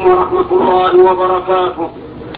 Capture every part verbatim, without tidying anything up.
ورحمة الله وبركاته.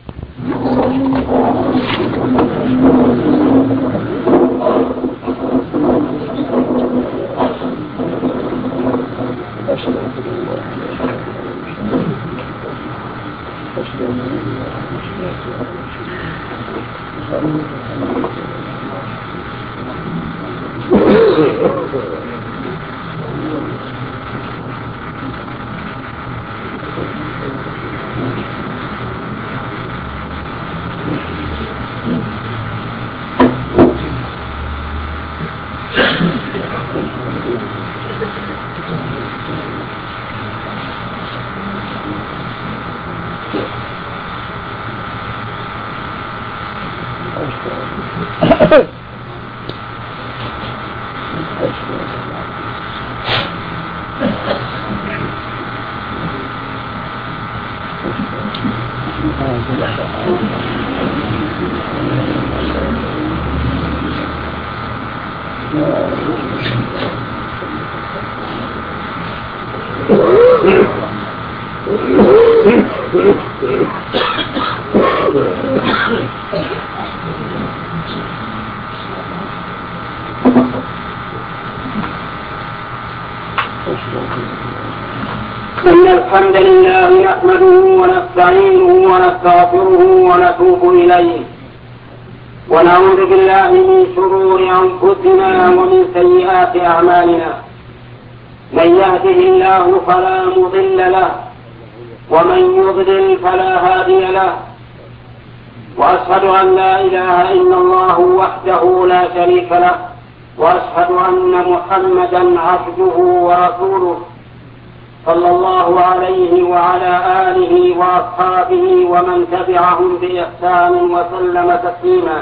إن الحمد لله نحمده ونستعينه ونستغفره ونتوب إليه ونعوذ بالله من شرور أنفسنا ومن سيئات أعمالنا. من يهده الله فلا مضل له ومن يضلل فلا هادي له، وأشهد أن لا إله إلا الله وحده لا شريك له، وأشهد أن محمدا عبده ورسوله صلى الله عليه وعلى آله وأصحابه ومن تبعهم بإحسان وسلم تسليما.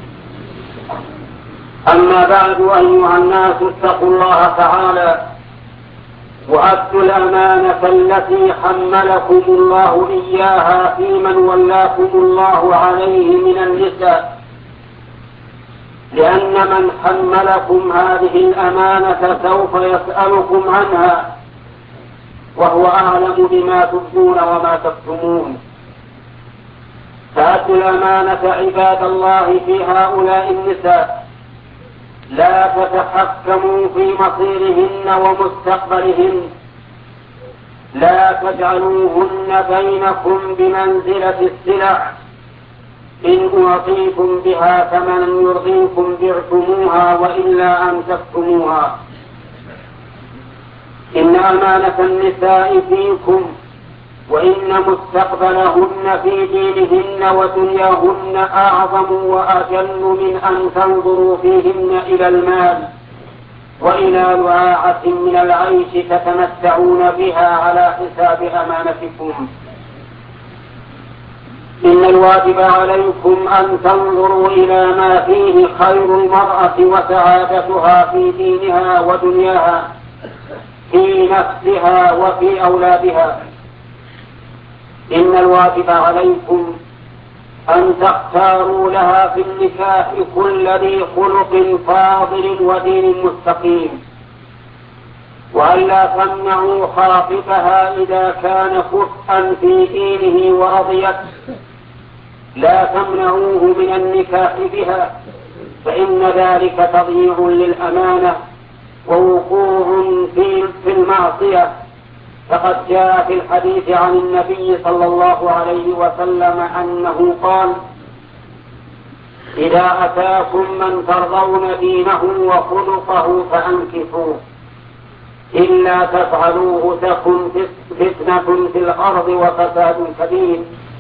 أما بعد، أيها الناس اتقوا الله تعالى وأدوا الأمانة التي حملكم الله إياها في من ولاكم الله عليه من النساء، لأن من حملكم هذه الأمانة سوف يسألكم عنها وهو أعلم بما تبدون وما تكتمون. فأدوا الأمانة عباد الله في هؤلاء النساء، لا تتحكموا في مصيرهن ومستقبلهن، لا تجعلوهن بينكم بمنزلة السلع، إن أعطيكم بها ثمنا يرضيكم بعتموها وإلا أمسكتموها. إن أمانة النساء فيكم، وإن مستقبلهن في دينهن ودنياهن أعظم وأجل من أن تنظروا فيهن إلى المال وإلى رعاعة من العيش تتمتعون بها على حساب أمانتكم. إن الواجب عليكم أن تنظروا إلى ما فيه خير المرأة وسعادتها في دينها ودنياها، في نفسها وفي أولادها. إن الواجب عليكم أن تختاروا لها في النكاح كل ذي خلق فاضل ودين مستقيم، وألا تمنعوا خاطبها إذا كان كفءا في دينه ورضيت، لا تمنعوه من النكاح بها، فإن ذلك تضييع للأمانة ووقوع في المعصية. فقد جاء في الحديث عن النبي صلى الله عليه وسلم أنه قال: إذا أتاكم من ترضون دينه وخلقه فأنكحوه، إلا تفعلوه تكن فتنة في الأرض وفساد كبير.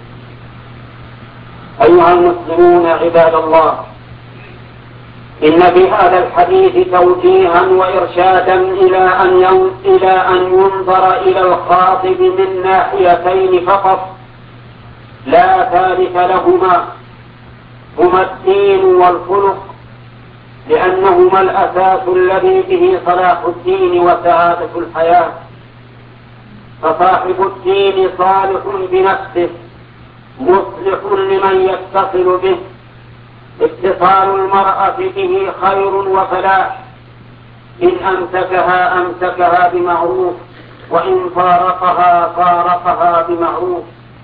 أيها المسلمون عباد الله، إن في هذا الحديث توجيها وإرشادا إلى أن إلى أن ينظر إلى الخاطب من ناحيتين فقط لا ثالث لهما، هما الدين والخلق، لأنهما الأساس الذي به صلاح الدين وسعادة الحياة. فصاحب الدين صالح بنفسه مصلح لمن يتصل به، اتصال المرأة به خير وفلاح، إن أمسكها أمسكها بمعروف وإن فارقها فارقها بمعروف،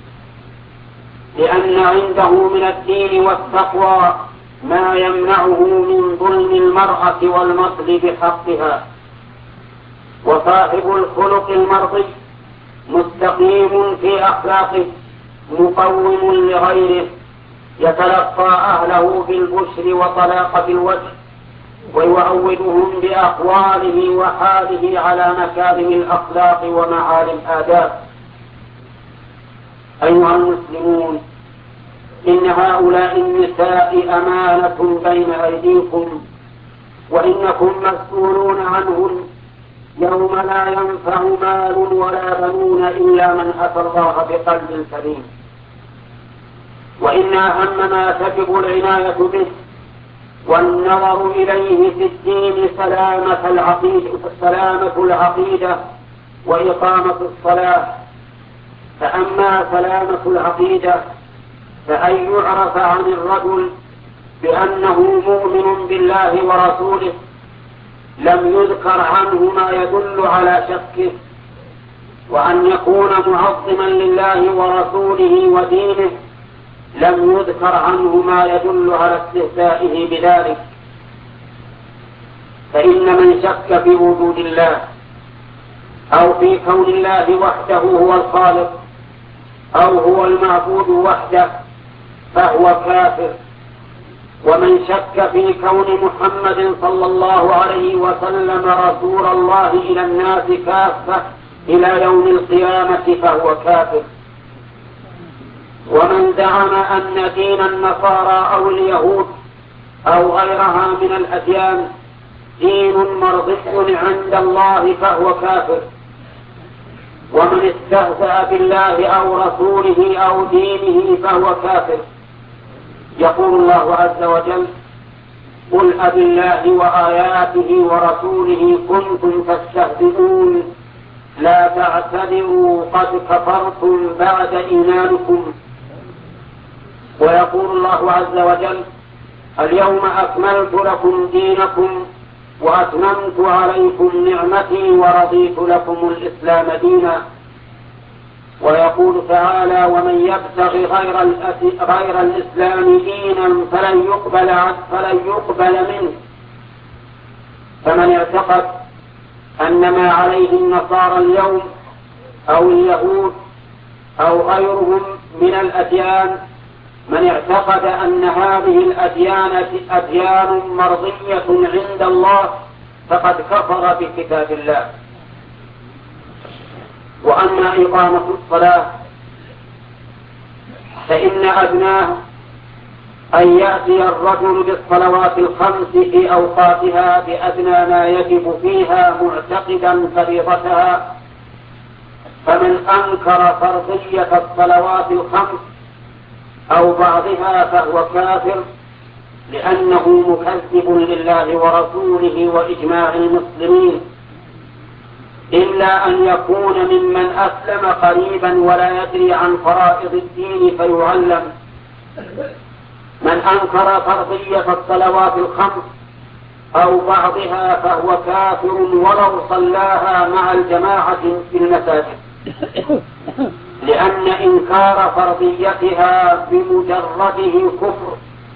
لأن عنده من الدين والتقوى ما يمنعه من ظلم المرأة والمطل بحقها. وصاحب الخلق المرضي مستقيم في أخلاقه مقوم لغيره، يتلقى أهله بالبشر وطلاقة الوجه، ويعودهم بأقواله وحاله على مكارم الأخلاق ومعالي الآداب. أيها المسلمون، إن هؤلاء النساء أمانة بين أيديكم، وإنكم مسؤولون عنهن يوم لا ينفع مال ولا بنون إلا من أتى الله بقلب سليم. وإن أهم ما تجب العناية به والنظر إليه في الدين سلامة العقيدة, سلامة العقيدة وإقامة الصلاة. فأما سلامة العقيدة فأن يعرف عن الرجل بأنه مؤمن بالله ورسوله، لم يذكر عنه ما يدل على شكه، وأن يكون معظما لله ورسوله ودينه، لم يذكر عنه ما يدل على استهزائه بذلك. فإن من شك في وجود الله أو في كون الله وحده هو الخالق أو هو المعبود وحده فهو كافر. ومن شك في كون محمد صلى الله عليه وسلم رسول الله إلى الناس كافة إلى يوم القيامة فهو كافر. ومن زعم أن دين النصارى أو اليهود أو غيرها من الأديان دين مرضي عند الله فهو كافر. ومن استهزأ بالله أو رسوله أو دينه فهو كافر. يقول الله عز وجل: قل أبالله وآياته ورسوله كنتم تستهزئون لا تعتذروا قد كفرتم بعد إيمانكم. ويقول الله عز وجل: اليوم أكملت لكم دينكم وأتممت عليكم نعمتي ورضيت لكم الإسلام دينا. ويقول تعالى: ومن يبتغ غير, غير الإسلام دينا فلن يقبل, فلن يقبل منه. فمن اعتقد أن ما عليه النصارى اليوم أو اليهود أو غيرهم من الأديان، من اعتقد أن هذه الأديان أديان مرضية عند الله فقد كفر بكتاب الله. وأما إقامة الصلاة فإن أدناه أن يأتي الرجل بالصلوات الخمس في أوقاتها بأدنى ما يجب فيها معتقدا فريضتها. فمن أنكر فرضية الصلوات الخمس أو بعضها فهو كافر، لأنه مكذب لله ورسوله وإجماع المسلمين، إلا أن يكون ممن أسلم قريبا ولا يدري عن فرائض الدين فيعلم. من أنكر فرضية الصلوات الخمس أو بعضها فهو كافر ولو صلاها مع الجماعة في المساجد، لأن إنكار فرضيتها بمجرده كفر.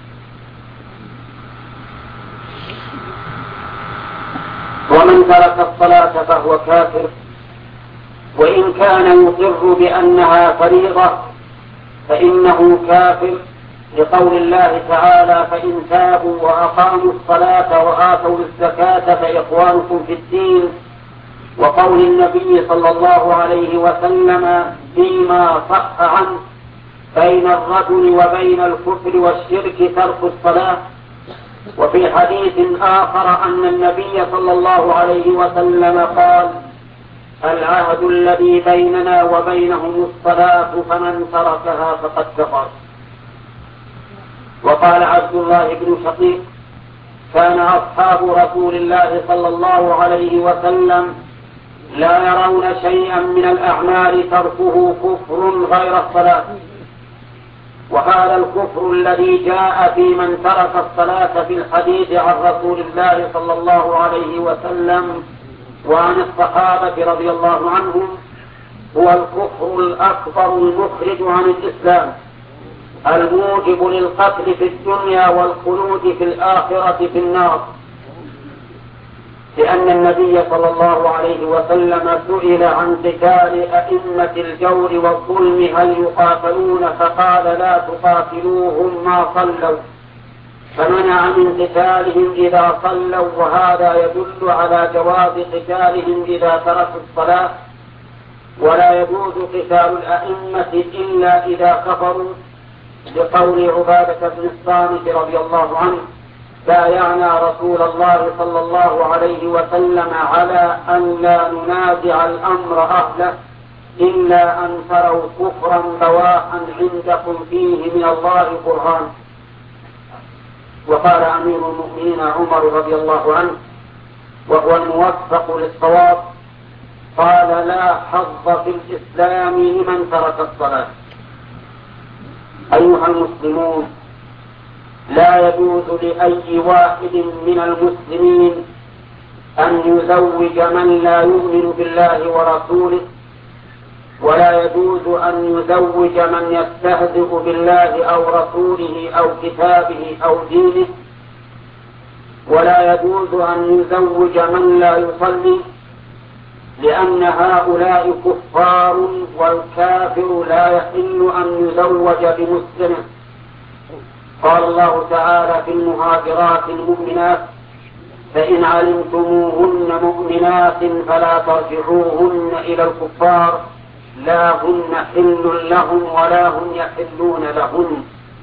ومن ترك الصلاة فهو كافر، وإن كان يقر بأنها فريضة فإنه كافر، لقول الله تعالى: فإن تابوا وأقاموا الصلاة وآتوا الزكاة فإخوانكم في الدين. وقول النبي صلى الله عليه وسلم فيما صح عنه: بين الرجل وبين الكفر والشرك ترك الصلاة. وفي حديث آخر أن النبي صلى الله عليه وسلم قال: العهد الذي بيننا وبينهم الصلاة فمن تركها فقد كفر. وقال عبد الله بن شقيق: كان أصحاب رسول الله صلى الله عليه وسلم لا يرون شيئا من الأعمال تركه كفر غير الصلاة. وهذا الكفر الذي جاء في من ترك الصلاة في الحديث عن رسول الله صلى الله عليه وسلم وعن الصحابة رضي الله عنهم هو الكفر الأكبر المخرج عن الإسلام الموجب للقتل في الدنيا والخلود في الآخرة في النار، لأن النبي صلى الله عليه وسلم سئل عن قتال أئمة الجور والظلم هل يقاتلون، فقال لا تقاتلوهم ما صلوا، فمنع من قتالهم إذا صلوا، وهذا يدل على جواز قتالهم إذا تركوا الصلاة، ولا يجوز قتال الأئمة إلا إذا كفروا، لقول عبادة بن الصامت رضي الله عنه بايعنا رسول الله صلى الله عليه وسلم على أن لا ننازع الأمر أهله إلا أن تروا كفرا بواحا عندكم فيه من الله برهان. وقال أمير المؤمنين عمر رضي الله عنه وهو الموفق للصواب قال لا حظ في الإسلام لمن ترك الصلاة. أيها المسلمون، لا يجوز لأي واحد من المسلمين أن يزوج من لا يؤمن بالله ورسوله، ولا يجوز أن يزوج من يستهزئ بالله أو رسوله أو كتابه أو دينه، ولا يجوز أن يزوج من لا يصلي، لأن هؤلاء كفار، والكافر لا يحل أن يزوج بمسلم. قال الله تعالى في المهاجرات المؤمنات فإن علمتموهن مؤمنات فلا ترجعوهن إلى الكفار لا هن حل لهم ولا هم يحلون لهن.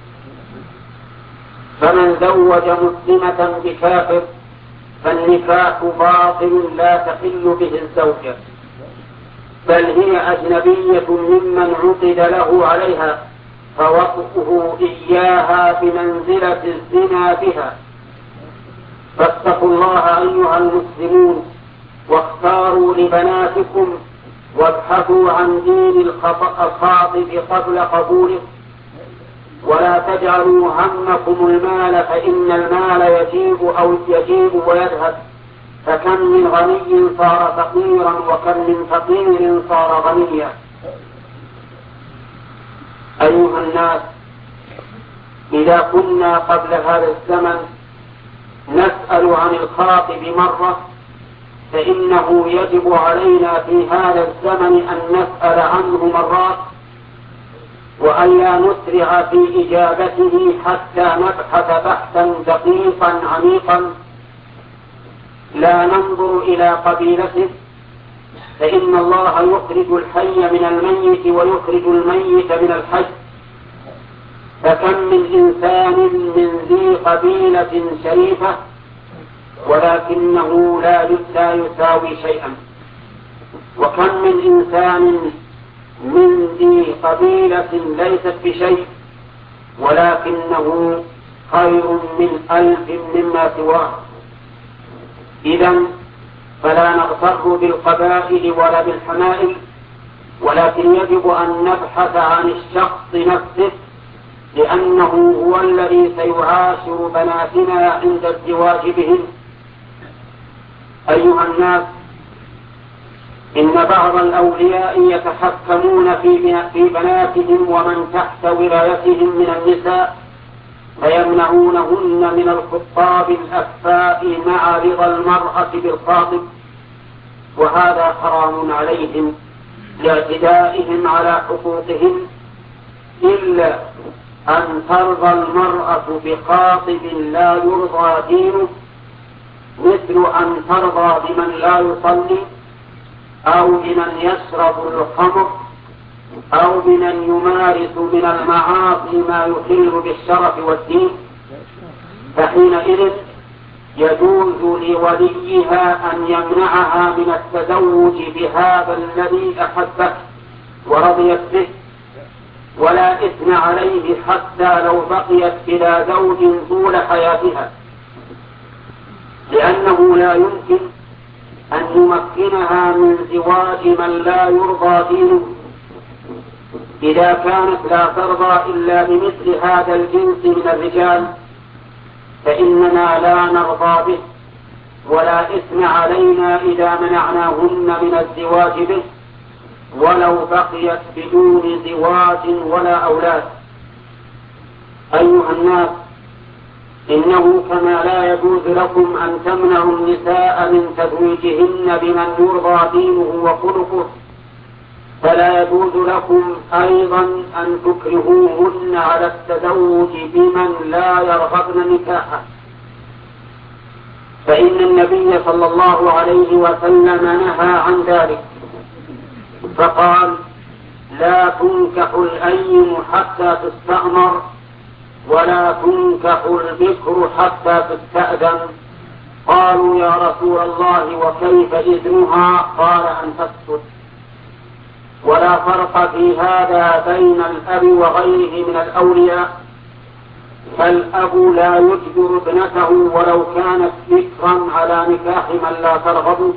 فمن زوج مسلمة بكافر فالنكاح باطل لا تحل به الزوجة، بل هي أجنبية ممن عقد له عليها، فوطئه إياها بمنزلة الزنا بها. فاتقوا الله أيها المسلمون واختاروا لبناتكم وابحثوا عن دين الخاطب قبل قبوله، ولا تجعلوا همكم المال، فإن المال يجيب أو يجيب ويذهب، فكم من غني صار فقيرا وكم من فقير صار غنيا. أيها الناس، إذا كنا قبل هذا الزمن نسأل عن الخاطب مرة، فإنه يجب علينا في هذا الزمن أن نسأل عنه مرات، وأن لا نسرع في إجابته حتى نبحث بحثا دقيقا عميقا، لا ننظر إلى قبيلته، فإن الله يخرج الحي من الميت ويخرج الميت من الحي. فكم من إنسان من ذي قبيلة شريفة ولكنه لا يساوي شيئا، وكم من إنسان من ذي قبيلة ليست بشيء ولكنه خير من ألف مما سواه. إذن فلا نغتر بالقبائل ولا بالحمائل، ولكن يجب أن نبحث عن الشخص نفسه، لأنه هو الذي سيعاشر بناتنا عند الزواج بهم. أيها الناس، إن بعض الأولياء يتحكمون في بناتهم ومن تحت ولايتهم من النساء، فيمنعونهن من الخطاب الأكفاء مع رضا المرأة بالخاطب، وهذا حرام عليهم لاعتدائهم على حقوقهم، إلا أن ترضى المرأة بخاطب لا يرضى دينه، مثل أن ترضى بمن لا يصلي، أو بمن يشرب الخمر، أو بمن يمارس من المعاصي ما يخل بالشرف والدين، فحينئذ يجوز لوليها أن يمنعها من التزوج بهذا الذي أحبه ورضيت به، ولا إثم عليه حتى لو بقيت بلا زوج طول حياتها، لأنه لا يمكن أن يمكنها من زواج من لا يرضى دينه. إذا كانت لا ترضى إلا بمثل هذا الجنس من الرجال فإننا لا نرضى به، ولا إثم علينا إذا منعناهن من الزواج به ولو بقيت بدون زواج ولا أولاد. أيها الناس، إنه كما لا يجوز لكم أن تمنعوا النساء من تزويجهن بمن يرضى دينه وخلقه، فلا يجوز لكم أيضا أن تكرهوهن على التزوج بمن لا يرغبن نكاحه، فإن النبي صلى الله عليه وسلم نهى عن ذلك فقال: لا تنكح الأيم حتى تستأمر ولا تنكح البكر حتى تستأذن. قالوا: يا رسول الله وكيف إذنها؟ قال: أن تسكت. ولا فرق في هذا بين الأب وغيره من الأولياء، فالأب لا يجبر ابنته ولو كانت بكرا على نكاح من لا ترغب،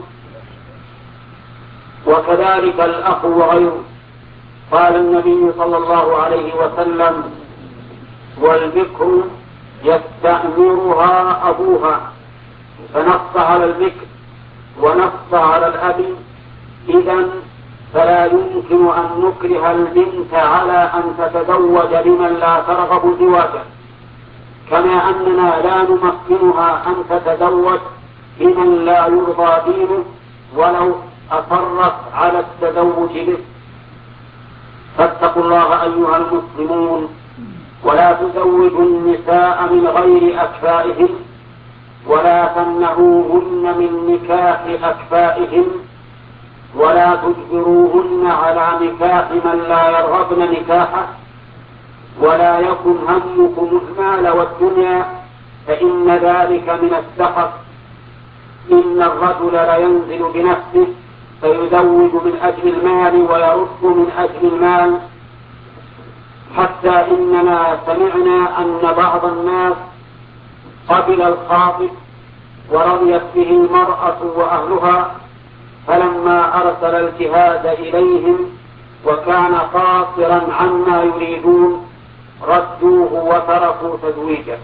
وكذلك الأخ وغيره. قال النبي صلى الله عليه وسلم: والبكر يستأمرها أبوها، فنص على البكر ونص على الأب. إذن فلا يمكن أن نكره البنت على أن تتزوج بمن لا ترغب زواجه، كما أننا لا نمكنها أن تتزوج بمن لا يرضى دينه ولو أصرت على التزوج به. فاتقوا الله أيها المسلمون، ولا تزوجوا النساء من غير أكفائهن، ولا تمنعوهن من نكاح أكفائهن، ولا تجبروهن على نكاح من لا يرغبن نكاحه، ولا يكن همكم المال والدنيا، فإن ذلك من السخط. إن الرجل لينزل بنفسه فيزوج من أجل المال ويرد من أجل المال، حتى إننا سمعنا أن بعض الناس قبل الخاطب ورضيت به المرأة وأهلها، فلما أرسل الجهاد إليهم وكان قاصرا عما يريدون ردوه وتركوا تزويجه،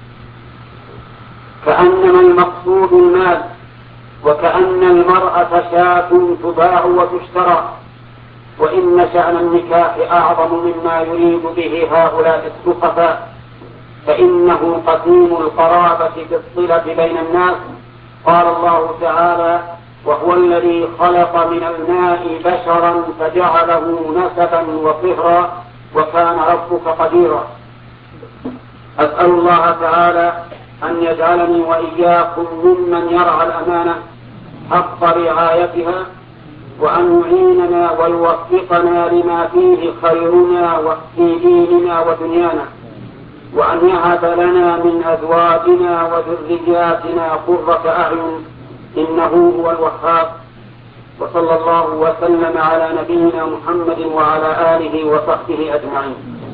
كأنما المقصود المال، وكأن المرأة شاة تباع وتشترى، وإن شأن النكاح أعظم مما يريد به هؤلاء السفهاء، فإنه قديم القرابة بالصلة بين الناس. قال الله تعالى: وهو الذي خلق من الماء بشرا فجعله نسبا وصهرا وكان ربك قديرا. أسأل الله تعالى أن يجعلني وإياكم ممن يرعى الأمانة حق رعايتها، وأن يعيننا ويوفقنا لما فيه خيرنا في ديننا ودنيانا، وأن يهب لنا من أزواجنا وذرياتنا قرة أعين، إنه هو الوهاب. وصلى الله وسلم على نبينا محمد وعلى آله وصحبه أجمعين.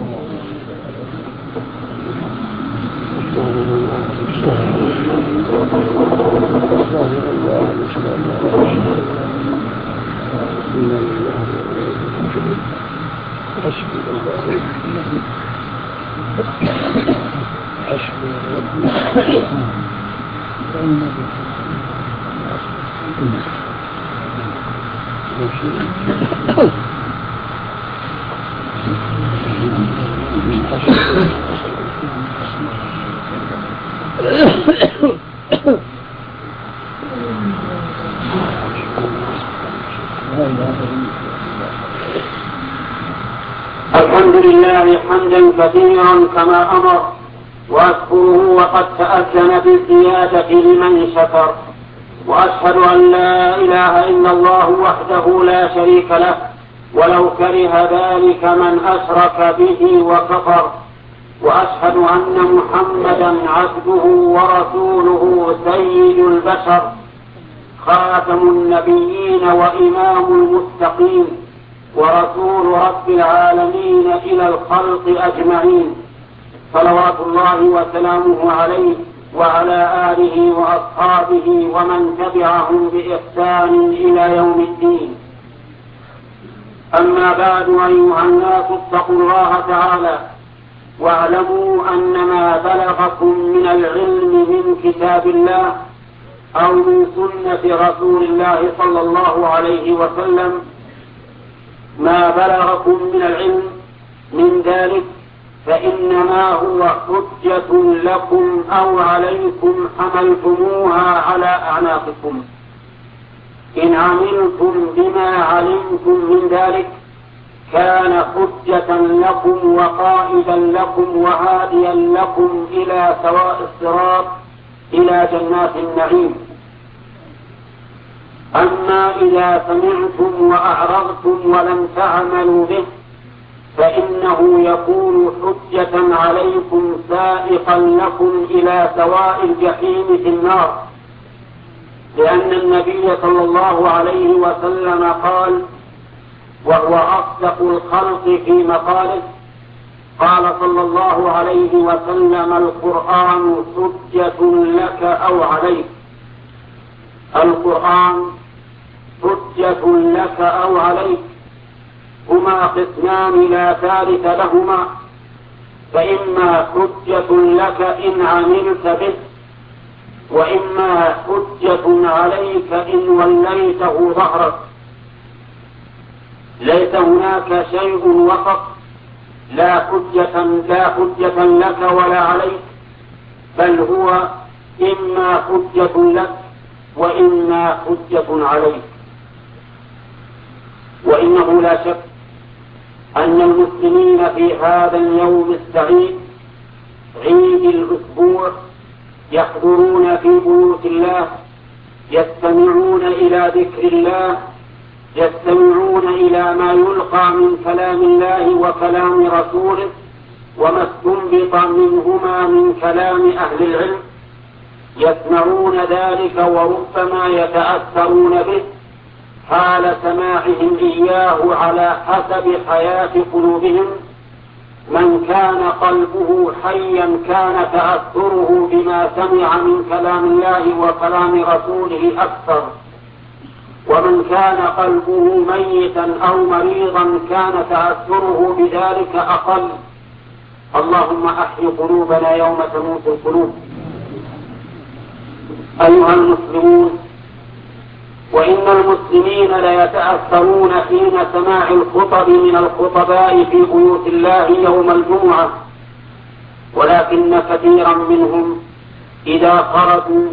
الحمد لله حمدا كثيرا كما أمر، وأشكره وقد تأذن بالزيادة لمن شكر، وأشهد أن لا إله إلا الله وحده لا شريك له، ولو كره ذلك من أشرك به وكفر، وأشهد أن محمدا عبده ورسوله سيد البشر، خاتم النبيين وإمام المتقين، ورسول رب العالمين إلى الخلق أجمعين، صلوات الله وسلامه عليه وعلى آله وأصحابه ومن تبعهم بإحسان إلى يوم الدين. أما بعد، أيها الناس، اتقوا الله تعالى واعلموا أن ما بلغكم من العلم من كتاب الله أو من سنة رسول الله صلى الله عليه وسلم ما بلغكم من العلم من ذلك فإنما هو حجة لكم أو عليكم حملتموها على أعناقكم. إن عملتم بما علمتم من ذلك كان حجة لكم وقائدا لكم وهاديا لكم إلى سواء الصراط إلى جنات النعيم. أما إذا سمعتم وأعرضتم ولم تعملوا به فإنه يكون حجة عليكم سائقا لكم إلى سواء الجحيم في النار، لأن النبي صلى الله عليه وسلم قال وهو أصدق الخلق في مقاله قال صلى الله عليه وسلم القرآن حجة لك أو عليك. القرآن حجة لك أو عليك هما قسمان لا ثالث لهما، فإما حجة لك إن عملت به وإما حجة عليك إن وليته ظهرك. ليس هناك شيء وسط، لا حجة لا حجة لك ولا عليك، بل هو إما حجة لك وإما حجة عليك. وإنه لا شك أن المسلمين في هذا اليوم السعيد عيد الأسبوع يحضرون في بيوت الله، يستمعون إلى ذكر الله، يستمعون إلى ما يلقى من كلام الله وكلام رسوله وما استنبط منهما من كلام أهل العلم، يسمعون ذلك وربما يتأثرون به حال سماعهم إياه على حسب حياة قلوبهم. من كان قلبه حيا كان تأثره بما سمع من كلام الله وكلام رسوله أكثر، ومن كان قلبه ميتا أو مريضا كان تأثره بذلك أقل. اللهم أحي قلوبنا يوم تموت القلوب. أيها المسلمون، وإن المسلمين ليتأثرون حين سماع الخطب من الخطباء في بيوت الله يوم الجمعة، ولكن كثيرا منهم إذا خرجوا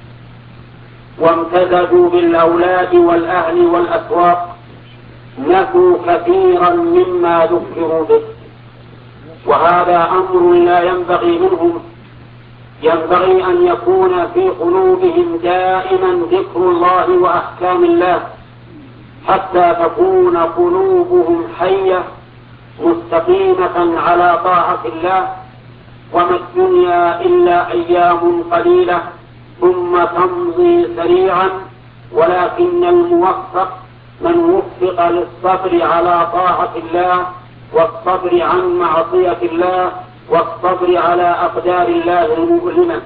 وامتزجوا بالأولاد والأهل والأسواق نسوا كثيرا مما ذكروا به، وهذا أمر لا ينبغي منهم. ينبغي أن يكون في قلوبهم دائما ذكر الله وأحكام الله حتى تكون قلوبهم حية مستقيمة على طاعة الله. وما الدنيا إلا أيام قليلة ثم تمضي سريعا، ولكن الموفق من وفق للصبر على طاعة الله والصبر عن معصية الله والصبر على أقدار الله المؤلمة.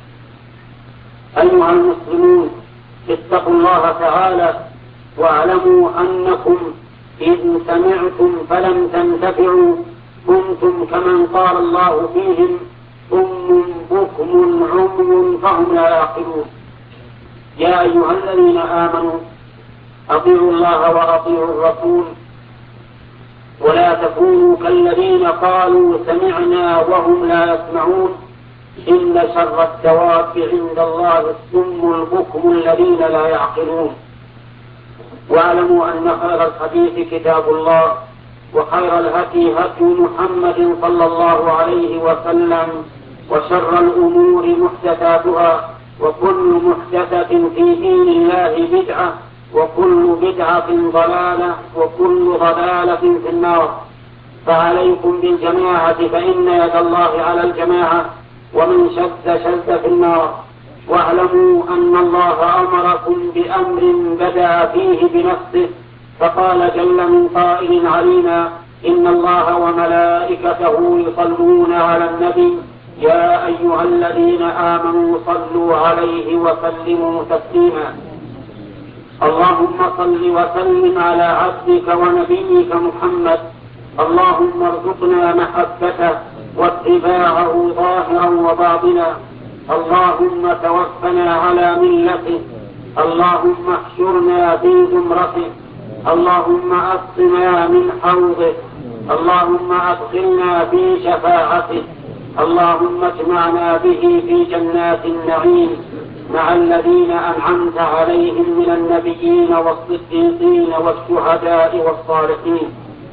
أيها المسلمون، اتقوا الله تعالى واعلموا أنكم إذ سمعتم فلم تنتفعوا كنتم كمن قال الله فيهم صم بكم عمي فهم لا يعقلون. يا أيها الذين آمنوا أطيعوا الله وأطيعوا الرسول ولا تكونوا كالذين قالوا سمعنا وهم لا يسمعون إن شر الدواب عند الله الصم البكم الذين لا يعقلون. واعلموا أن خير الحديث كتاب الله وخير الهدي هدي محمد صلى الله عليه وسلم وشر الأمور محدثاتها وكل محدثة في دين الله بدعة وكل بدعة ضلالة وكل ضلالة في النار. فعليكم بالجماعة فإن يد الله على الجماعة ومن شد شد في النار. واعلموا أن الله أمركم بأمر بدأ فيه بنفسه فقال جل من قائل علينا إن الله وملائكته يصلون على النبي يا أيها الذين آمنوا صلوا عليه وسلموا تسليما. اللهم صل وسلم على عبدك ونبيك محمد. اللهم ارزقنا محبته واتباعه ظاهرا وباطنا. اللهم توفنا على ملته، اللهم احشرنا في زمرته، اللهم اسقنا من حوضه، اللهم ادخلنا في شفاعته، اللهم اجمعنا به في جنات النعيم مع الذين أنعمت عليهم من النبيين والصديقين والشهداء والصالحين.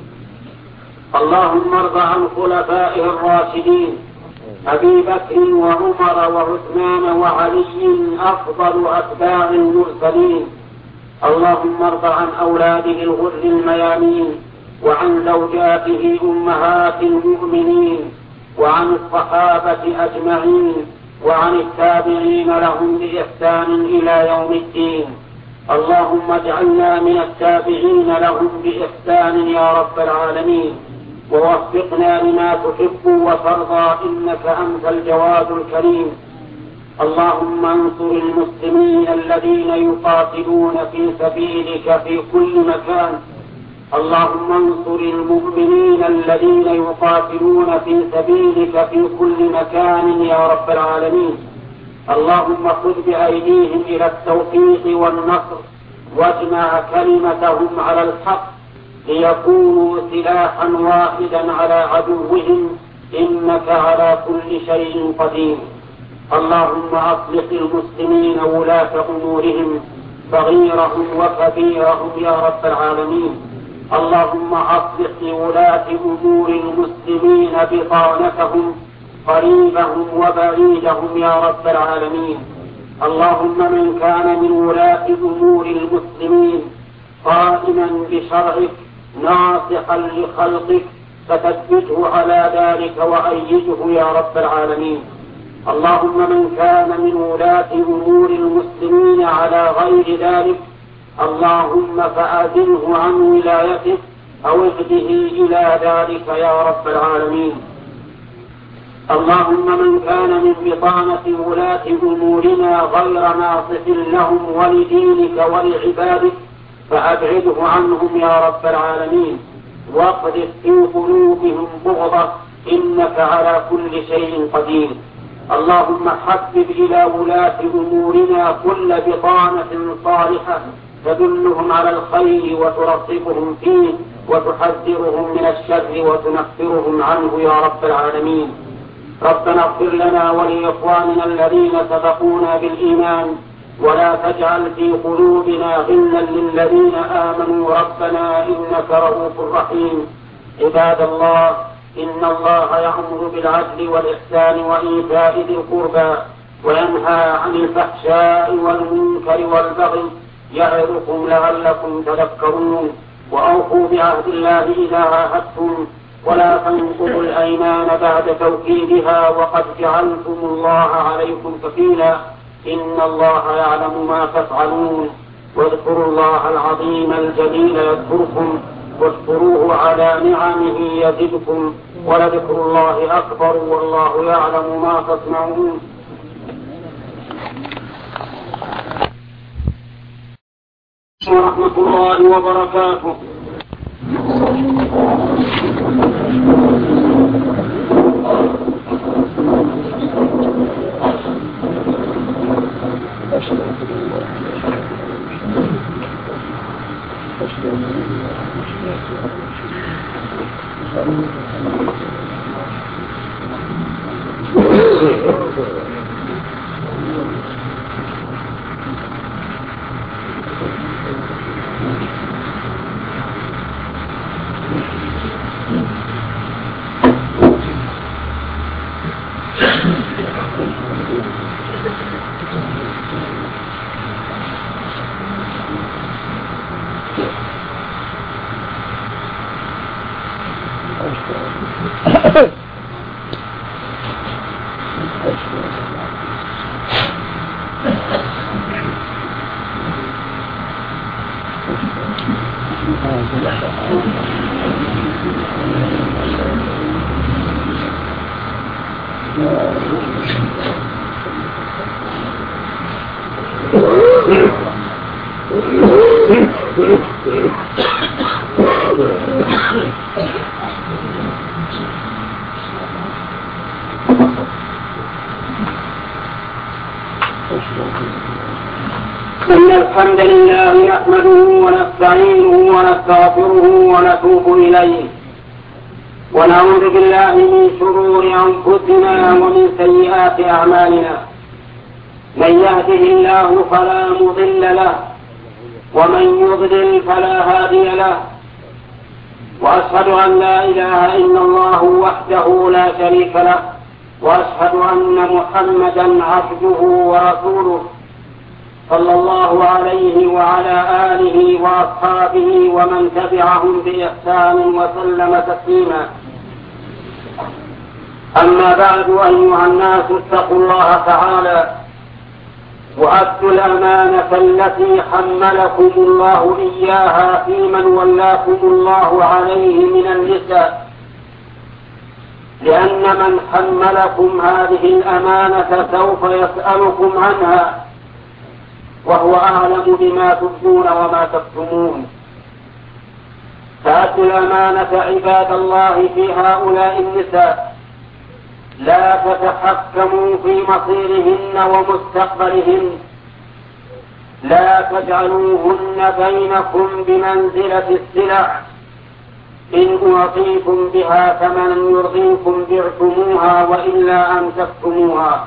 اللهم ارض عن خلفائه الراشدين أبي بكر وعمر وعثمان وعلي أفضل أتباع المرسلين. اللهم ارض عن أولاده الغر الميامين وعن زوجاته أمهات المؤمنين وعن الصحابة أجمعين وعن التابعين لهم بإحسان إلى يوم الدين. اللهم اجعلنا من التابعين لهم بإحسان يا رب العالمين، ووفقنا لما تحب وترضى إنك أنت الجواد الكريم. اللهم انصر المسلمين الذين يقاتلون في سبيلك في كل مكان. اللهم انصر المؤمنين الذين يقاتلون في سبيلك في كل مكان يا رب العالمين. اللهم خذ بأيديهم إلى التوفيق والنصر، واجمع كلمتهم على الحق ليكونوا سلاحا واحدا على عدوهم، إنك على كل شيء قدير. اللهم أصلح المسلمين ولاة أمورهم صغيرهم وكبيرهم يا رب العالمين. اللهم أصلح لولاة أمور المسلمين بطانتهم قريبهم وبعيدهم يا رب العالمين. اللهم من كان من ولاة أمور المسلمين قائما بشرعك ناصحا لخلقك فثبته على ذلك وأيده يا رب العالمين. اللهم من كان من ولاة أمور المسلمين على غير ذلك اللهم فأذله عن ولايته أو اهده إلى ذلك يا رب العالمين. اللهم من كان من بطانة ولاة أمورنا غير ناصح لهم ولدينك ولعبادك فأبعده عنهم يا رب العالمين، واقذف في قلوبهم بغضة إنك على كل شيء قدير. اللهم حبب إلى ولاة أمورنا كل بطانة صالحة تدلهم على الخير وترغبهم فيه وتحذرهم من الشر وتنفرهم عنه يا رب العالمين. ربنا اغفر لنا ولإخواننا الذين سبقونا بالإيمان ولا تجعل في قلوبنا غلا للذين آمنوا ربنا إنك رؤوف رحيم. عباد الله، إن الله يأمر بالعدل والإحسان وإيتاء ذي القربى وينهى عن الفحشاء والمنكر والبغي يعظكم لعلكم تذكرون. وأوفوا بعهد الله إذا عاهدتم ولا تنقضوا الأيمان بعد توكيدها وقد جعلتم الله عليكم كفيلا إن الله يعلم ما تفعلون. واذكروا الله العظيم الجليل يذكركم واشكروه على نعمه يزدكم ولذكر الله أكبر والله يعلم ما تصنعون. ورحمة الله وبركاته. إن الحمد لله نحمده ونستعينه ونستغفره ونتوب إليه ونعوذ بالله من شرور أنفسنا ومن سيئات أعمالنا. من يهده الله فلا مضل له ومن يضلل فلا هادي له، وأشهد أن لا إله إلا الله وحده لا شريك له، وأشهد أن محمدا عبده ورسوله صلى الله عليه وعلى آله وأصحابه ومن تبعهم بإحسان وسلم تسليما. أما بعد، أيها الناس اتقوا الله تعالى وأدوا الأمانة التي حملكم الله إياها في من ولاكم الله عليه من النساء، لأن من حملكم هذه الأمانة سوف يسألكم عنها وهو أعلم بما تبدون وما تكتمون. فأدوا الأمانة عباد الله في هؤلاء النساء، لا تتحكموا في مصيرهن ومستقبلهن، لا تجعلوهن بينكم بمنزلة السلع، إن أعطيكم بها ثمنا يرضيكم بعتموها وإلا أمسكتموها.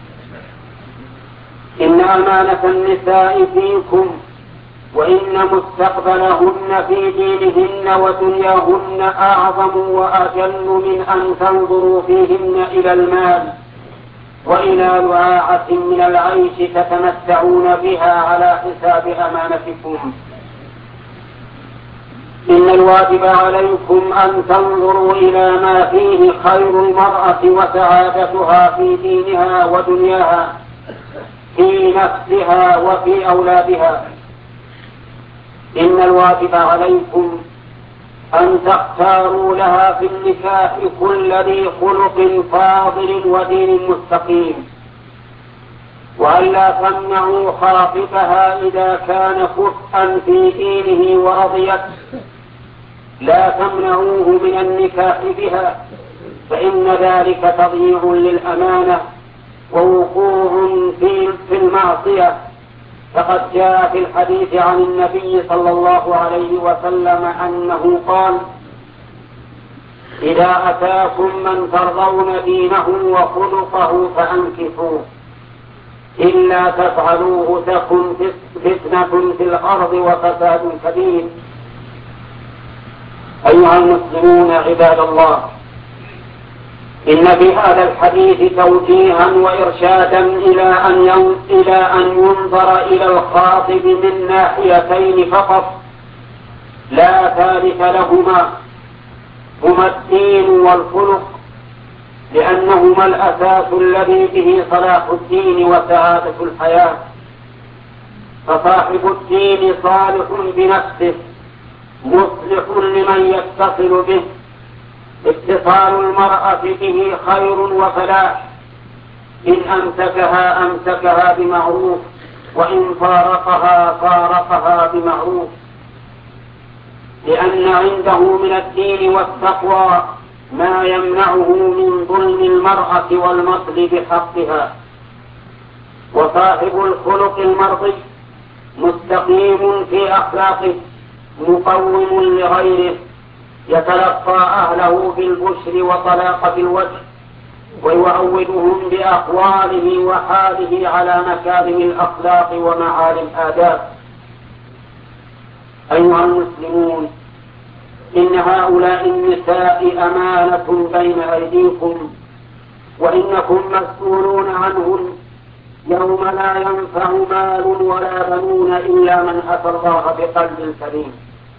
إن أمانة النساء فيكم، وإن مستقبلهن في دينهن ودنياهن أعظم وأجل من أن تنظروا فيهن إلى المال وإلى رعاعة من العيش تتمتعون بها على حساب أمانتكم. إن الواجب عليكم أن تنظروا إلى ما فيه خير المرأة وسعادتها في دينها ودنياها، في نفسها وفي أولادها. إن الواجب عليكم أن تختاروا لها في النكاح كل ذي خلق فاضل ودين مستقيم، وألا تمنعوا خاطبها إذا كان كفءا في دينه ورضيت، لا تمنعوه من النكاح بها، فإن ذلك تضييع للأمانة ووقوع في المعصية. فقد جاء في الحديث عن النبي صلى الله عليه وسلم أنه قال: إذا أتاكم من ترضون دينه وخلقه فأنكحوه، إلا تفعلوه تكن فتنة في الأرض وفساد كبير. أيها المسلمون عباد الله، إن في هذا الحديث توجيها وإرشادا إلى أن إلى أن ينظر إلى الخاطب من ناحيتين فقط لا ثالث لهما، هما الدين والخلق، لأنهما الأساس الذي به صلاح الدين وسعادة الحياة. فصاحب الدين صالح بنفسه مصلح لمن يتصل به، اتصال المرأة به خير وفلاح، إن أمسكها أمسكها بمعروف، وإن فارقها فارقها بمعروف، لأن عنده من الدين والتقوى ما يمنعه من ظلم المرأة والمطل بحقها. وصاحب الخلق المرضي مستقيم في أخلاقه مقوم لغيره، يتلقى أهله بالبشر وطلاقة الوجه، ويعودهم بأقواله وحاله على مكارم الأخلاق ومعالي الآداب. أيها المسلمون، إن هؤلاء النساء أمانة بين أيديكم، وإنكم مسؤولون عنهن يوم لا ينفع مال ولا بنون إلا من أتى الله بقلب سليم.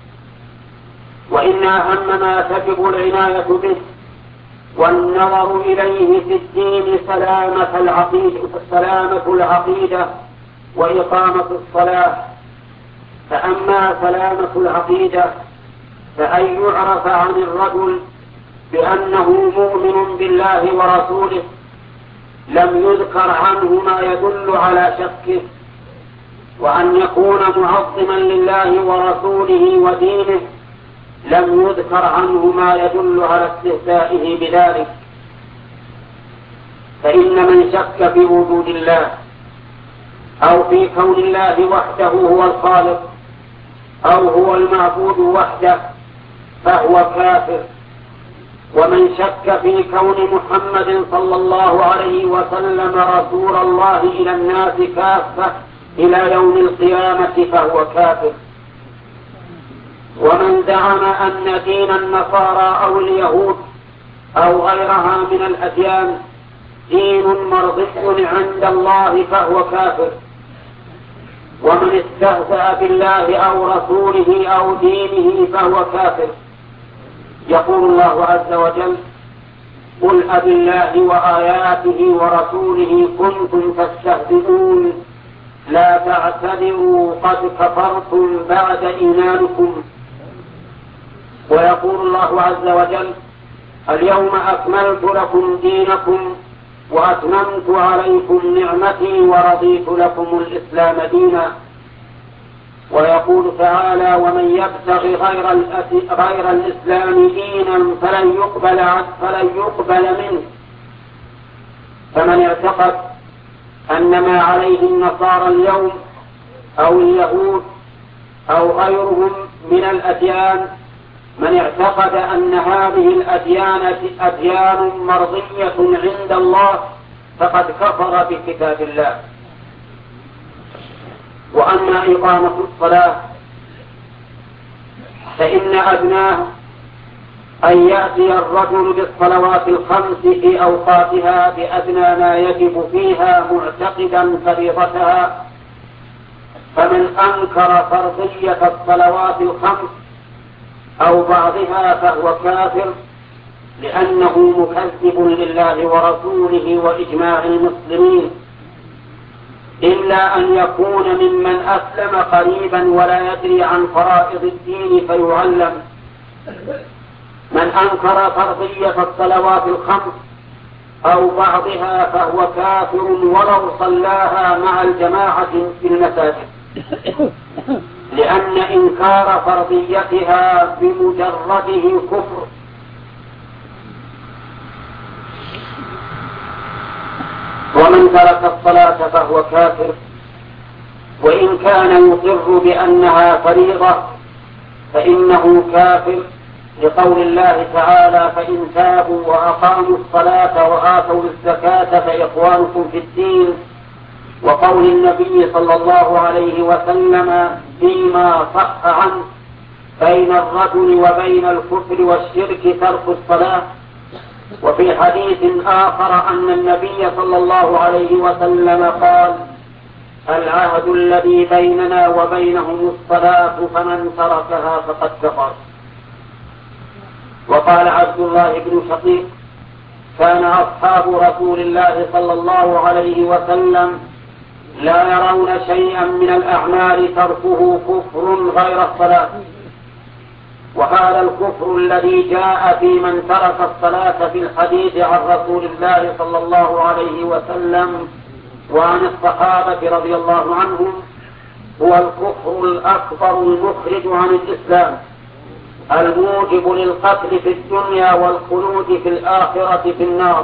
وإن أهم ما تجب العناية به والنظر إليه في الدين سلامة العقيدة, سلامة العقيدة وإقامة الصلاة. فأما سلامة العقيدة فأن يعرف عن الرجل بأنه مؤمن بالله ورسوله، لم يذكر عنه ما يدل على شكه، وأن يكون معظما لله ورسوله ودينه، لم يذكر عنه ما يدل على استهزائه بذلك. فإن من شك في وجود الله أو في كون الله وحده هو الخالق أو هو المعبود وحده فهو كافر. ومن شك في كون محمد صلى الله عليه وسلم رسول الله إلى الناس كافة إلى يوم القيامة فهو كافر. ومن زعم أن دين النصارى أو اليهود أو غيرها من الأديان دين مرضي عند الله فهو كافر. ومن استهزأ بالله أو رسوله أو دينه فهو كافر. يقول الله عز وجل: قل أبالله وآياته ورسوله كنتم تستهزئون لا تعتذروا قد كفرتم بعد إيمانكم. ويقول الله عز وجل: اليوم أكملت لكم دينكم وأتممت عليكم نعمتي ورضيت لكم الإسلام دينا. ويقول تعالى: ومن يبتغي غير, غير الإسلام دينا فلن يقبل, فلن يقبل منه. فمن اعتقد أن ما عليه النصارى اليوم أو اليهود أو غيرهم من الأديان، من اعتقد أن هذه الأديان أديان مرضية عند الله فقد كفر بكتاب الله. وأما إقامة الصلاة فإن أدناه أن يأتي الرجل بالصلوات الخمس في أوقاتها بأدنى ما يجب فيها معتقدا فريضتها. فمن أنكر فرضية الصلوات الخمس أو بعضها فهو كافر، لأنه مكذب لله ورسوله وإجماع المسلمين، إلا أن يكون ممن أسلم قريبا ولا يدري عن فرائض الدين فيعلم. من أنكر فرضية الصلوات الخمس أو بعضها فهو كافر ولو صلاها مع الجماعة في المساجد، لأن إنكار فرضيتها بمجرده كفر. ومن ترك الصلاة فهو كافر، وإن كان يقر بأنها فريضة فإنه كافر، لقول الله تعالى: فإن تابوا وأقاموا الصلاة وآتوا الزكاة فإخوانكم في الدين. وقول النبي صلى الله عليه وسلم فيما صح عنه: بين الرجل وبين الكفر والشرك ترك الصلاة. وفي حديث آخر أن النبي صلى الله عليه وسلم قال: العهد الذي بيننا وبينهم الصلاة فمن تركها فقد كفر. وقال عبد الله بن شقيق: كان أصحاب رسول الله صلى الله عليه وسلم لا يرون شيئا من الأعمال تركه كفر غير الصلاة. وهذا الكفر الذي جاء في من ترك الصلاة في الحديث عن رسول الله صلى الله عليه وسلم وعن الصحابة رضي الله عنهم هو الكفر الأكبر المخرج عن الإسلام، الموجب للقتل في الدنيا والخلود في الآخرة في النار.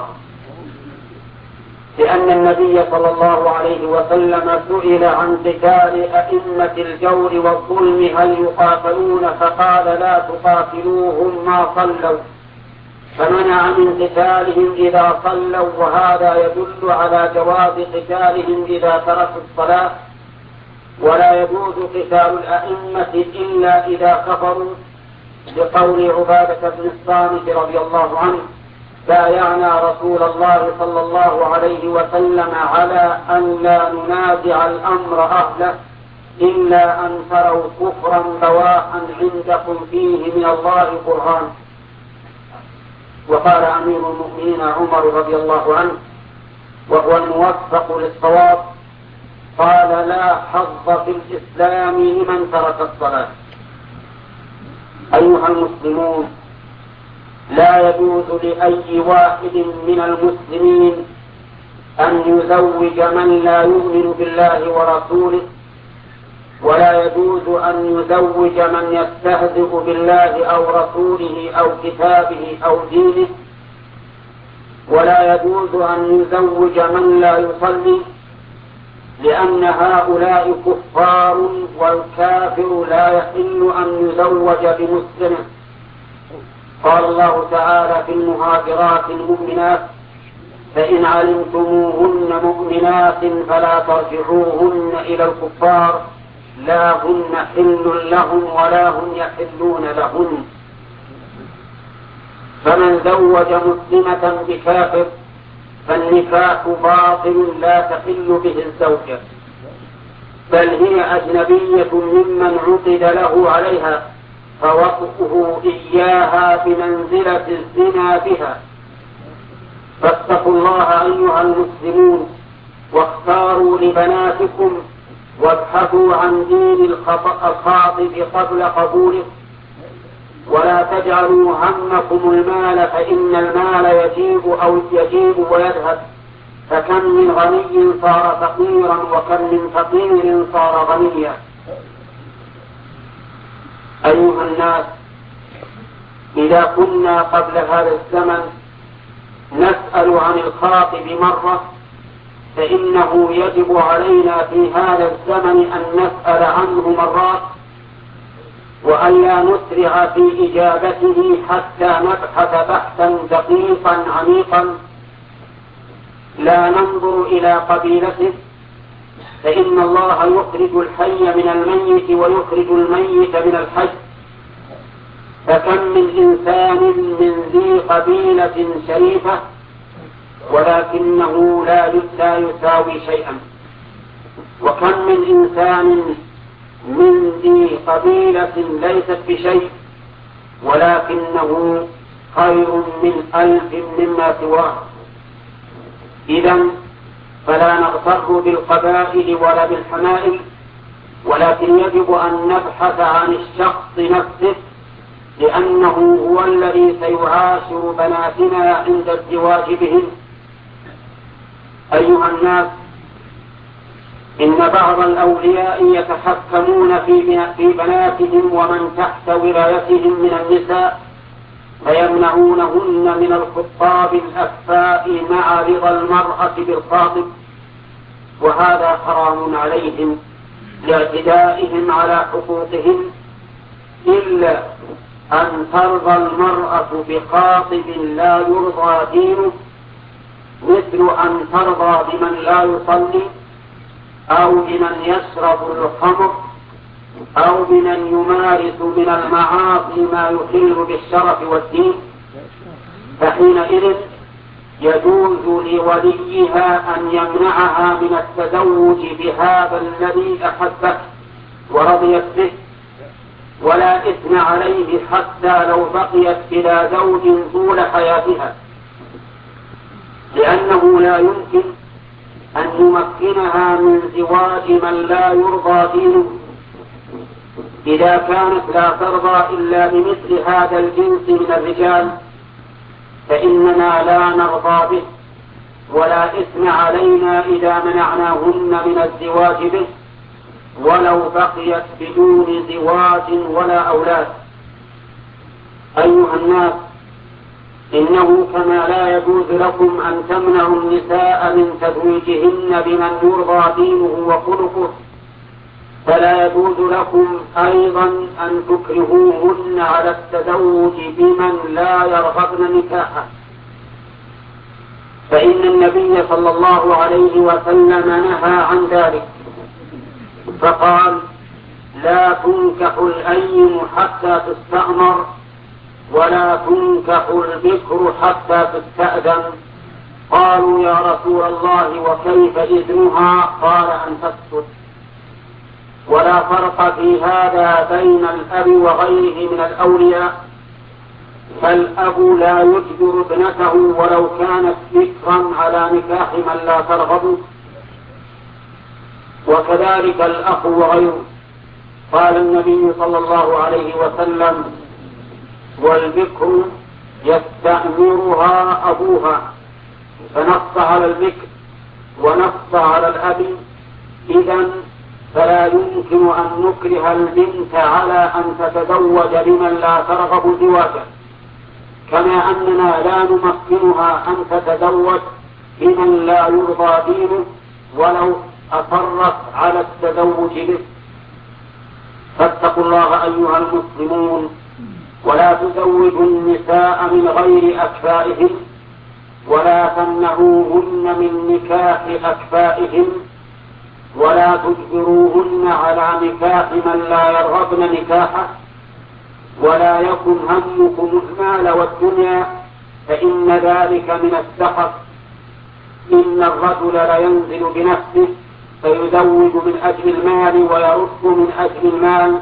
لأن النبي صلى الله عليه وسلم سئل عن قتال أئمة الجور والظلم هل يقاتلون، فقال: لا تقاتلوهم ما صلوا، فمنع من قتالهم إذا صلوا. وهذا يدل على جواز قتالهم إذا تركوا الصلاة، ولا يجوز قتال الأئمة إلا إذا كفروا، لقول عبادة بن الصامت رضي الله عنه: بايعنا رسول الله صلى الله عليه وسلم على أن لا ننازع الأمر أهله إلا أن تروا كفرا بواحا عندكم فيه من الله برهان. وقال أمير المؤمنين عمر رضي الله عنه وهو الموفق للصواب: قال: لا حظ في الإسلام لمن ترك الصلاة. أيها المسلمون، لا يجوز لأي واحد من المسلمين أن يزوج من لا يؤمن بالله ورسوله، ولا يجوز أن يزوج من يستهزئ بالله أو رسوله أو كتابه أو دينه، ولا يجوز أن يزوج من لا يصلي، لأن هؤلاء كفار، والكافر لا يحل أن يزوج بمسلم. قال الله تعالى في المهاجرات المؤمنات: فإن علمتموهن مؤمنات فلا ترجعوهن إلى الكفار لا هن حل لهم ولا هم يحلون لهن. فمن زوج مسلمة بكافر فالنكاح باطل لا تحل به الزوجة، بل هي أجنبية ممن عقد له عليها، فوطئه إياها بمنزلة الزنا بها. فاتقوا الله أيها المسلمون، واختاروا لبناتكم، وابحثوا عن دين الخاطب قبل قبوله، ولا تجعلوا همكم المال، فإن المال يجيب أو يجيب ويذهب، فكم من غني صار فقيرا وكم من فقير صار غنيا. أيها الناس، إذا كنا قبل هذا الزمن نسأل عن الخاطب مرة، فإنه يجب علينا في هذا الزمن أن نسأل عنه مرات، وألا نسرع في إجابته حتى نبحث بحثا دقيقا عميقا، لا ننظر إلى قبيلته، فإن الله يخرج الحي من الميت ويخرج الميت من الحي. فكم من إنسان من ذي قبيلة شريفة ولكنه لا يساوي شيئا، وكم من إنسان من ذي قبيلة ليست بشيء ولكنه خير من ألف مما سواه. إذن فلا نغتر بالقبائل ولا بالحمائل، ولكن يجب أن نبحث عن الشخص نفسه، لأنه هو الذي سيعاشر بناتنا عند الزواج بهم. أيها الناس، إن بعض الأولياء يتحكمون في بناتهم ومن تحت ولايتهم من النساء، فيمنعونهن من الخطاب الأكفاء مع رضا المرأة بالخاطب، وهذا حرام عليهم لاعتدائهم على حقوقهم، إلا أن ترضى المرأة بخاطب لا يرضى دينه، مثل أن ترضى بمن لا يصلي، أو بمن يشرب الخمر، أو بمن يمارس من المعاصي ما يخل بالشرف والدين. فحينئذ يجوز لوليها أن يمنعها من التزوج بهذا الذي أحبه ورضيت به، ولا إثم عليه حتى لو بقيت بلا زوج طول حياتها، لأنه لا يمكن أن يمكنها من زواج من لا يرضى دينه. إذا كانت لا ترضى إلا بمثل هذا الجنس من الرجال فإننا لا نرضى به، ولا إثم علينا إذا منعناهن من الزواج به، ولو بقيت بدون زواج ولا أولاد. أيها الناس، إنه كما لا يجوز لكم أن تمنعوا النساء من تزويجهن بمن يرضى دينه وخلقه، فلا يجوز لكم أيضا أن تكرهوهن على التزوج بمن لا يرغبن نكاحه، فإن النبي صلى الله عليه وسلم نهى عن ذلك، فقال: لا تنكح الأيم حتى تستأمر، ولا تنكح البكر حتى تستأذن. قالوا: يا رسول الله وكيف إذنها؟ قال: أن تسكت. ولا فرق في هذا بين الأب وغيره من الأولياء، فالأب لا يجبر ابنته ولو كانت بكرا على نكاح من لا ترغب، وكذلك الأخ وغيره. قال النبي صلى الله عليه وسلم: والبكر يستأمرها أبوها، فنص على البكر ونص على الأب. إذن فلا يمكن أن نكره البنت على أن تتزوج بمن لا ترغب زواجه، كما أننا لا نمكنها أن تتزوج بمن لا يرضى دينه ولو أصرت على التزوج به. فاتقوا الله أيها المسلمون، ولا تزوجوا النساء من غير أكفائهن، ولا تمنعوهن من نكاح أكفائهن، ولا تجبروهن على نكاح من لا يرغبن نكاحه، ولا يكن همكم المال والدنيا، فإن ذلك من السخط. إن الرجل لينزل بنفسه فيزوج من أجل المال ويرد من أجل المال،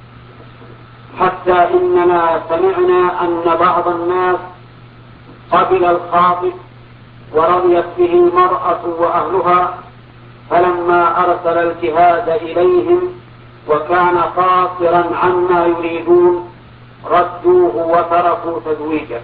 حتى إننا سمعنا أن بعض الناس قبل الخاطب ورضيت به المرأة وأهلها، فلما أرسل الجهاد إليهم وكان قاصرا عما يريدون ردوه وتركوا تزويجه.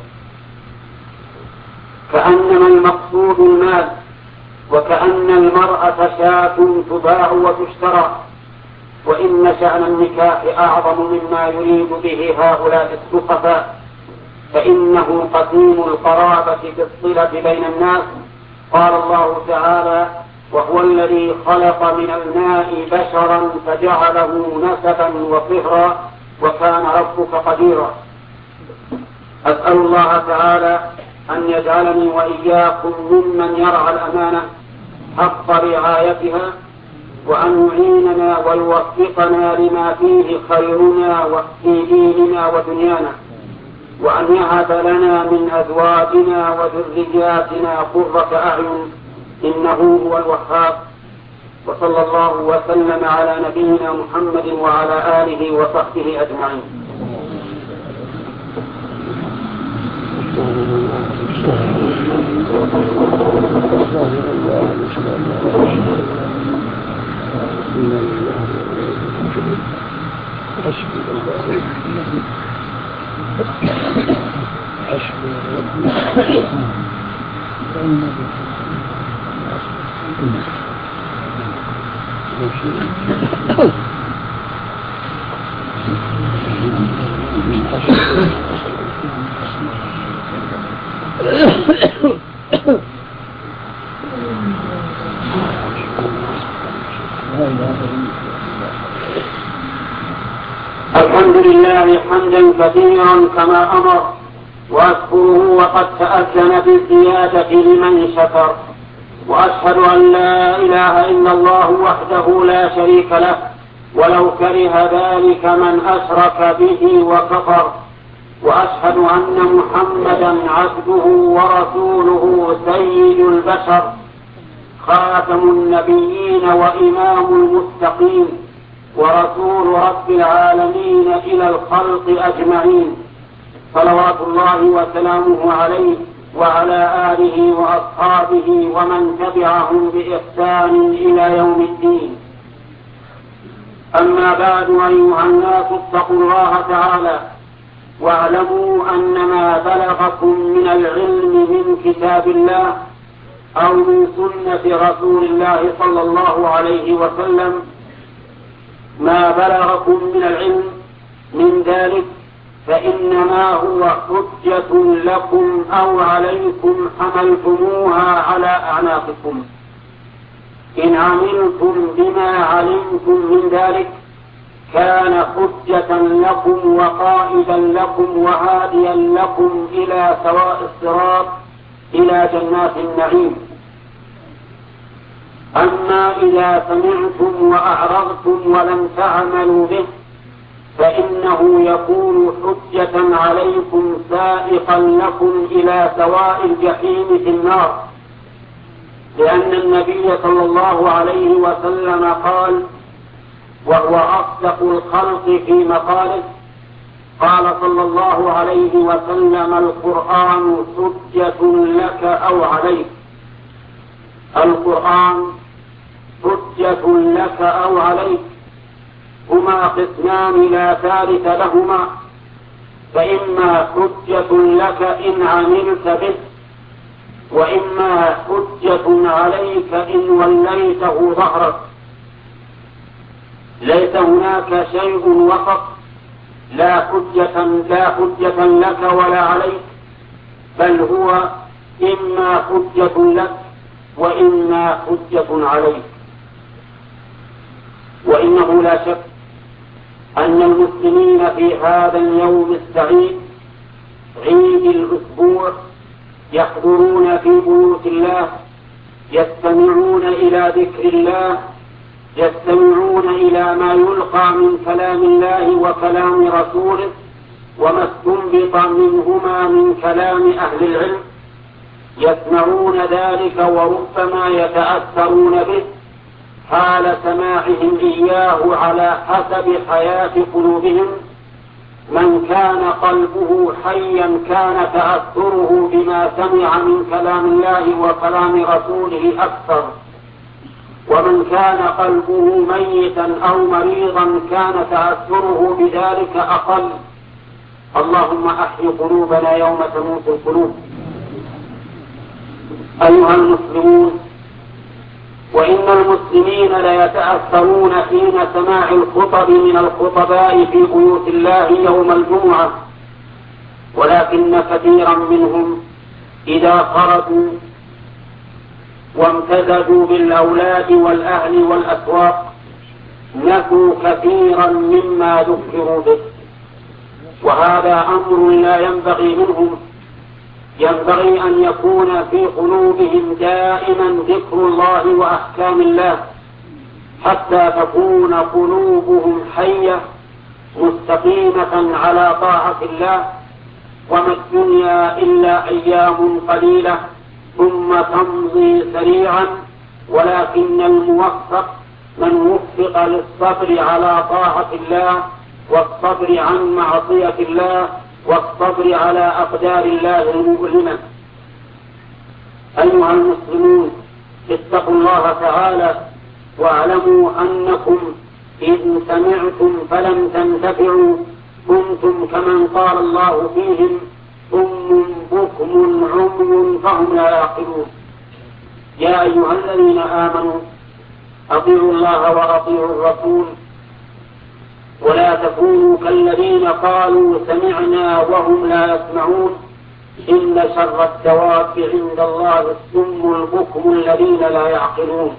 كأنما المقصود المال، وكأن المرأة شاة تباع وتشترى، وإن شأن النكاح أعظم مما يريد به هؤلاء السفهاء، فإنه قسيم القرابة بالصلة بين الناس. قال الله تعالى: وهو الذي خلق من الماء بشرا فجعله نسبا وصهرا وكان ربك قديرا. أسأل الله تعالى أن يجعلني وإياكم ممن يرعى الأمانة حق رعايتها، وأن يعيننا ويوفقنا لما فيه خيرنا في ديننا ودنيانا، وأن يهب لنا من أزواجنا وذرياتنا قرة أعين، إنه هو الوهاب. وصلى الله وسلم على نبينا محمد وعلى آله وصحبه أجمعين. الحمد لله حمدا كثيرا كما أمر، وأشكره وقد تأذن بالزيادة لمن شكر، وأشهد أن لا إله إلا الله وحده لا شريك له، ولو كره ذلك من أشرك به وكفر، وأشهد أن محمدا عبده ورسوله سيد البشر، خاتم النبيين وإمام المتقين، ورسول رب العالمين إلى الخلق أجمعين، صلوات الله وسلامه عليه وعلى آله وأصحابه ومن تبعهم بإحسان إلى يوم الدين. أما بعد، أيها الناس اتقوا الله تعالى، واعلموا أن ما بلغكم من العلم من كتاب الله أو من سنة رسول الله صلى الله عليه وسلم، ما بلغكم من العلم من ذلك فإنما هو حجة لكم أو عليكم حملتموها على أعناقكم. إن عملتم بما علمتم من ذلك كان حجة لكم وقائدا لكم وهاديا لكم إلى سواء الصراط، إلى جنات النعيم. أما إذا سمعتم وأعرضتم ولم تعملوا به فإنه يكون حجة عليكم سائقا لكم إلى سواء الجحيم في النار، لأن النبي صلى الله عليه وسلم قال، وهو أصدق الخلق في مقاله، قال صلى الله عليه وسلم: القرآن حجة لك أو عليك. القرآن حجة لك أو عليك، هما قسمان لا ثالث لهما، فإما حجة لك إن عملت به، وإما حجة عليك إن وليته ظهرك. ليس هناك شيء وسط، لا حجة لا حجة لك ولا عليك، بل هو إما حجة لك وإما حجة عليك. وإنه لا شك أن المسلمين في هذا اليوم السعيد عيد الأسبوع يحضرون في بيوت الله، يستمعون إلى ذكر الله، يستمعون إلى ما يلقى من كلام الله وكلام رسوله وما استنبط منهما من كلام أهل العلم، يسمعون ذلك وربما يتأثرون به حال سماعهم إياه على حسب حياة قلوبهم. من كان قلبه حيا كان تأثره بما سمع من كلام الله وكلام رسوله أكثر، ومن كان قلبه ميتا أو مريضا كان تأثره بذلك أقل. اللهم أحي قلوبنا يوم تموت القلوب. أيها المسلمون، وإن المسلمين ليتأثرون حين سماع الخطب من الخطباء في بيوت الله يوم الجمعة، ولكن كثيرا منهم إذا خرجوا وامتزجوا بالأولاد والأهل والأسواق نسوا كثيرا مما ذكروا به، وهذا أمر لا ينبغي منهم. ينبغي أن يكون في قلوبهم دائما ذكر الله وأحكام الله حتى تكون قلوبهم حية مستقيمة على طاعة الله. وما الدنيا إلا أيام قليلة ثم تمضي سريعا، ولكن الموفق من وفق للصبر على طاعة الله والصبر عن معصية الله والصبر على أقدار الله المؤلمة. أيها المسلمون، اتقوا الله تعالى واعلموا أنكم إن سمعتم فلم تنتفعوا كنتم كمن قال الله فيهم صم بكم عمي فهم لا يعقلون. يا أيها الذين آمنوا أطيعوا الله وأطيعوا الرسول ولا تكونوا كالذين قالوا سمعنا وهم لا يسمعون إن شر الدواب عند الله الصم البكم الذين لا يعقلون.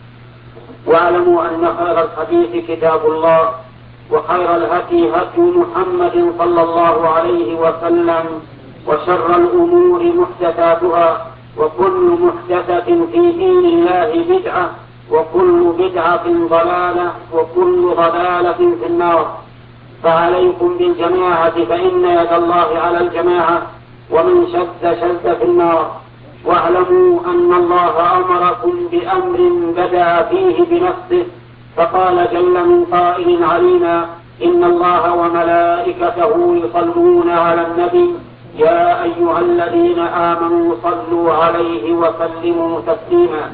واعلموا أن خير الحديث كتاب الله وخير الهدي هدي محمد صلى الله عليه وسلم وشر الأمور محدثاتها وكل محدثة في دين الله بدعة وكل بدعة ضلالة وكل ضلالة في النار. فعليكم بالجماعة فإن يد الله على الجماعة ومن شد شد في النار. واعلموا أن الله أمركم بأمر بدأ فيه بنفسه فقال جل من قائل علينا إن الله وملائكته يصلون على النبي يا أيها الذين آمنوا صلوا عليه وسلموا تسليما.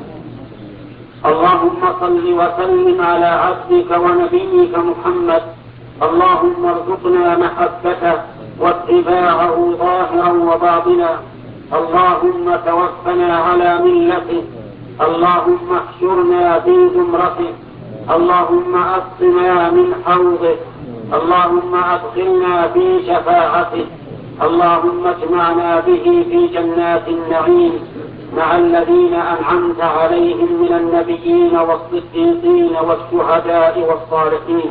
اللهم صل وسلم على عبدك ونبيك محمد. اللهم ارزقنا محبته واتباعه ظاهرا وباطنا. اللهم توفنا على ملته. اللهم احشرنا في زمرته. اللهم اسقنا من حوضه. اللهم ادخلنا في شفاعته. اللهم اجمعنا به في جنات النعيم مع الذين أنعمت عليهم من النبيين والصديقين والشهداء والصالحين.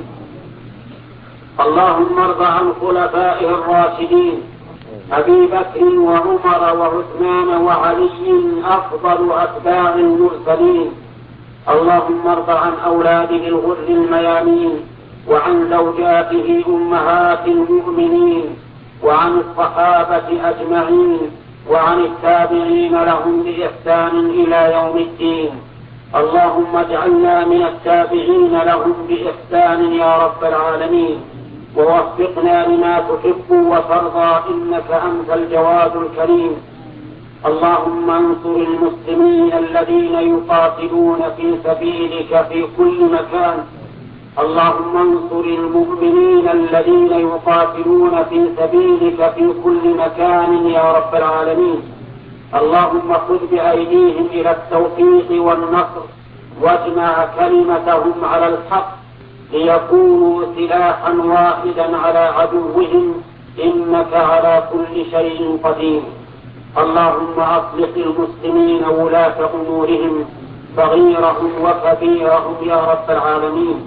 اللهم ارض عن خلفائه الراشدين أبي بكر وعمر وعثمان وعلي أفضل أتباع المرسلين. اللهم ارض عن أولاده الغر الميامين وعن زوجاته أمهات المؤمنين وعن الصحابة أجمعين وعن التابعين لهم بإحسان إلى يوم الدين. اللهم اجعلنا من التابعين لهم بإحسان يا رب العالمين، ووفقنا لما تحب وترضى إنك أنت الجواد الكريم. اللهم انصر المسلمين الذين يقاتلون في سبيلك في كل مكان. اللهم انصر المؤمنين الذين يقاتلون في سبيلك في كل مكان يا رب العالمين. اللهم خذ بأيديهم إلى التوفيق والنصر واجمع كلمتهم على الحق ليكونوا سلاحا واحدا على عدوهم إنك على كل شيء قدير. اللهم أصلح المسلمين ولاة أمورهم صغيرهم وكبيرهم يا رب العالمين.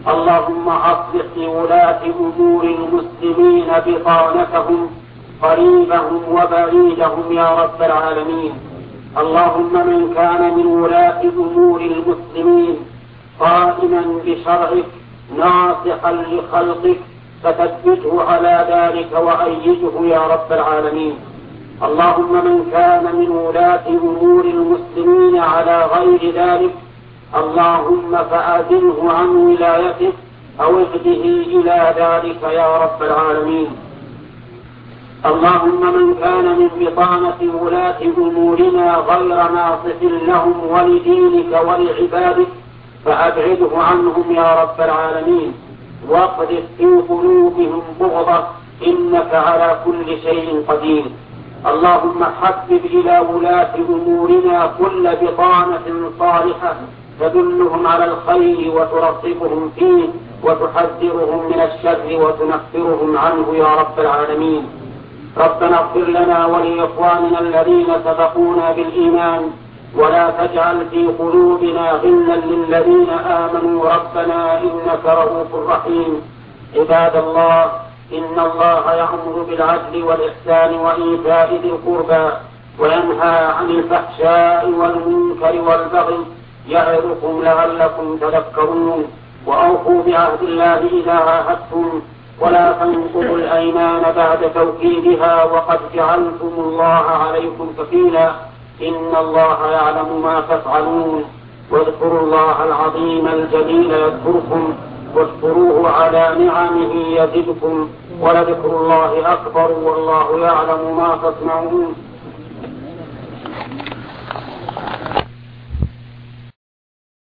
اللهم أصلح لولاة أمور المسلمين بطانتهم قريبهم وبعيدهم يا رب العالمين. اللهم من كان من ولاة أمور المسلمين قائما بشرعك ناصحا لخلقك فثبته على ذلك وأيده يا رب العالمين. اللهم من كان من ولاة أمور المسلمين على غير ذلك اللهم فأذله عن ولايته أو اهده إلى ذلك يا رب العالمين. اللهم من كان من بطانة ولاة أمورنا غير ناصح لهم ولدينك ولعبادك فأبعده عنهم يا رب العالمين، واقذف في قلوبهم بغضة إنك على كل شيء قدير. اللهم حبب إلى ولاة أمورنا كل بطانة صالحة تدلهم على الخير وترغبهم فيه وتحذرهم من الشر وتنفرهم عنه يا رب العالمين. ربنا اغفر لنا ولإخواننا الذين سبقونا بالإيمان ولا تجعل في قلوبنا غلا للذين آمنوا ربنا إنك رؤوف رحيم. عباد الله، إن الله يأمر بالعدل والإحسان وإيتاء ذي القربى وينهى عن الفحشاء والمنكر والبغي يعظكم لعلكم تذكرون. وأوفوا بعهد الله إذا عاهدتم ولا تنقضوا الأيمان بعد توكيدها وقد جعلتم الله عليكم كفيلا إن الله يعلم ما تفعلون. واذكروا الله العظيم الجليل يذكركم واشكروه على نعمه يزدكم ولذكر الله أكبر والله يعلم ما تصنعون.